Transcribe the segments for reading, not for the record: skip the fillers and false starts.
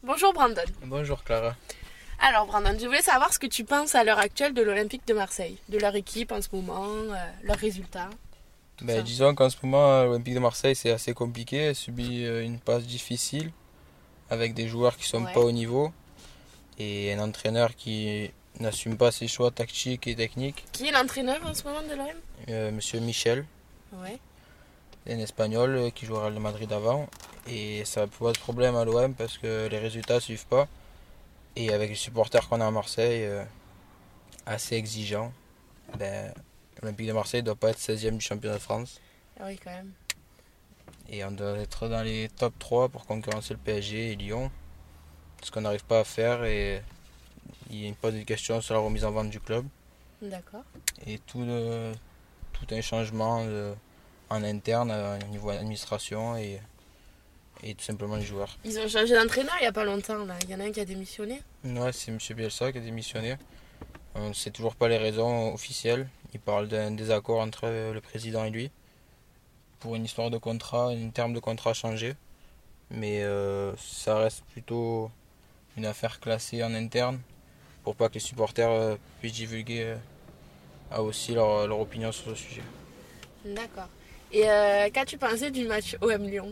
Bonjour Brandon. Bonjour Clara. Alors Brandon, je voulais savoir ce que tu penses à l'heure actuelle de l'Olympique de Marseille, de leur équipe en ce moment, leurs résultats. Disons qu'en ce moment, l'Olympique de Marseille c'est assez compliqué. Elle subit une passe difficile avec des joueurs qui sont pas au niveau et un entraîneur qui n'assume pas ses choix tactiques et techniques. Qui est l'entraîneur en ce moment de l'OM? Monsieur Michel, un Espagnol qui joue au Real de Madrid avant. Et ça pose de problème à l'OM parce que les résultats ne suivent pas. Et avec les supporters qu'on a à Marseille, assez exigeants, l'Olympique de Marseille ne doit pas être 16e du championnat de France. Ah oui, quand même. Et on doit être dans les top 3 pour concurrencer le PSG et Lyon. Ce qu'on n'arrive pas à faire et il me pose des questions sur la remise en vente du club. D'accord. Et tout un changement en interne au niveau administration et tout simplement les joueurs. Ils ont changé d'entraîneur il n'y a pas longtemps là. Il y en a un qui a démissionné. Ouais, c'est M. Bielsa qui a démissionné. On ne sait toujours pas les raisons officielles. Il parle d'un désaccord entre le président et lui pour une histoire de contrat, un terme de contrat changé. Mais ça reste plutôt une affaire classée en interne pour pas que les supporters puissent divulguer aussi leur opinion sur ce sujet. D'accord. Et qu'as-tu pensé du match OM Lyon?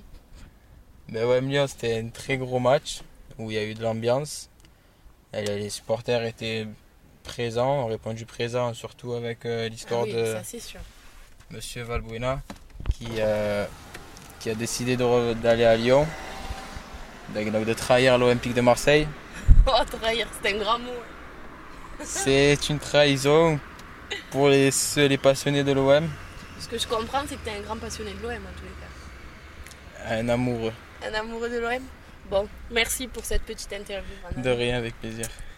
OM Lyon, c'était un très gros match où il y a eu de l'ambiance. Les supporters étaient présents, ont répondu présents, surtout avec l'histoire de Monsieur Valbuena qui a décidé d'aller à Lyon, donc de trahir l'Olympique de Marseille. Oh, trahir, c'est un grand mot. C'est une trahison pour les passionnés de l'OM. Ce que je comprends, c'est que tu es un grand passionné de l'OM en tous les cas. Un amoureux. Un amoureux de l'OM? Bon, merci pour cette petite interview. De rien, avec plaisir.